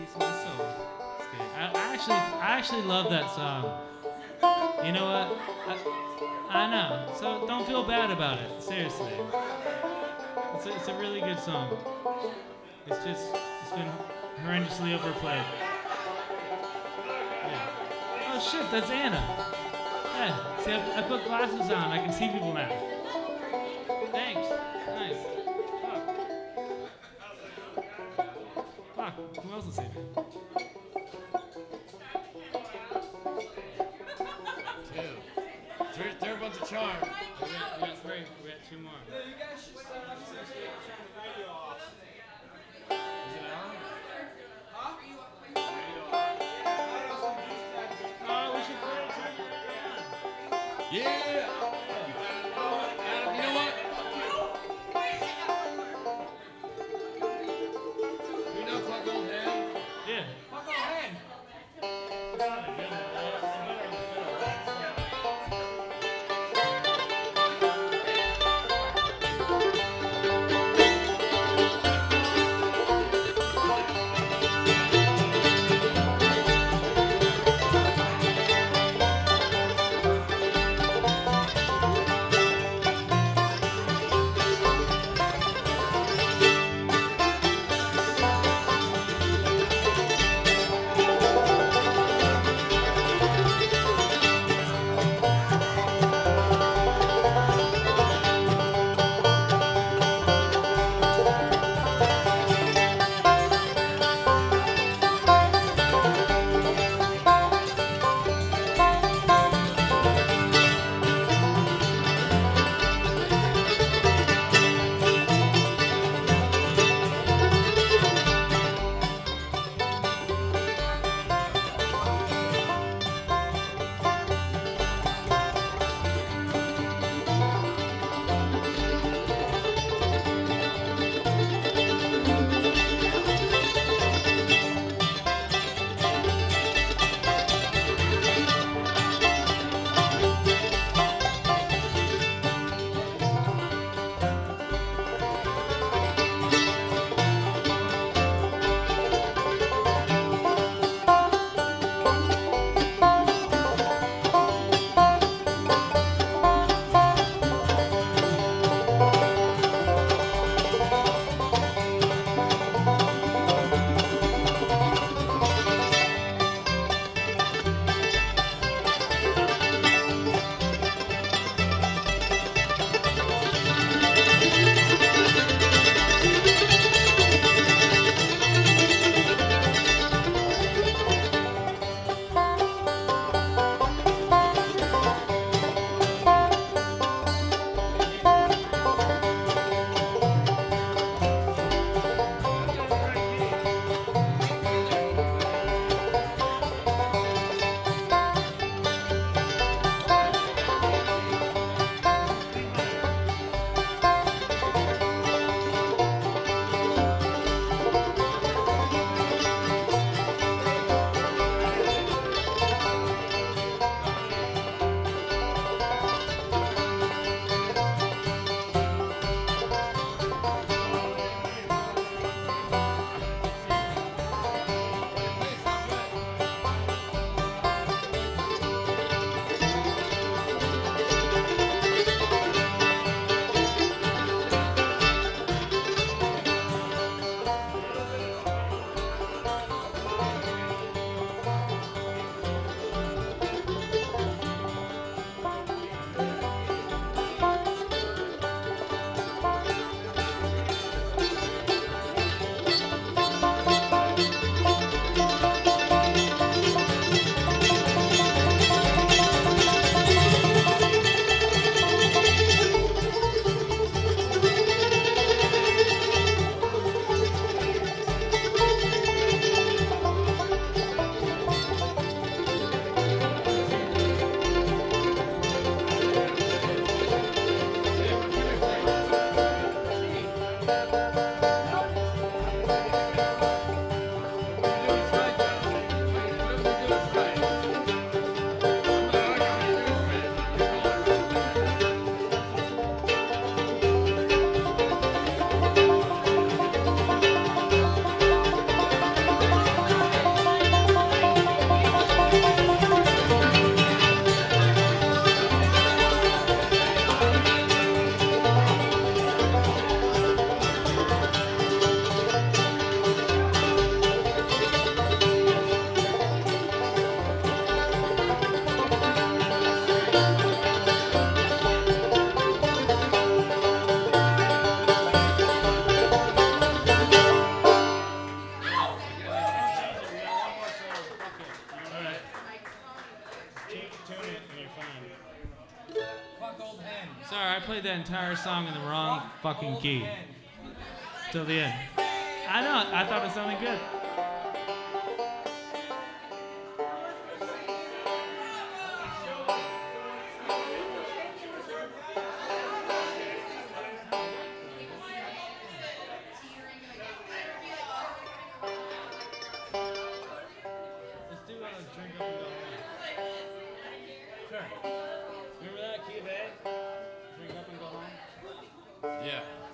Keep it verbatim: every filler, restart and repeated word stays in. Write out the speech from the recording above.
Soothes my soul. It's good. I, I actually, I actually love that song. You know what? I, I know. So don't feel bad about it. Seriously. It's a, it's a really good song. It's just, it's been horrendously overplayed. Yeah. Oh shit, that's Anna. Yeah. See, I, I put glasses on. I can see people now. Thanks. Nice. Fuck. Fuck. Who else is here? Two. They're, they're a bunch of charms. We got, we got three. We got two more. Yeah, you guys should start on association with radio off. Is it on? Huh? Radio on. Oh, we should play it too. Yeah! Adam, you know what? You know Clark Old Head? Yeah. Fuck all head. played that entire song in the wrong fucking key. Till the end. I know, I thought it sounded good. Let's do a drink up and go home. Sure. Remember that, key of A? Drink up and go home? Yeah.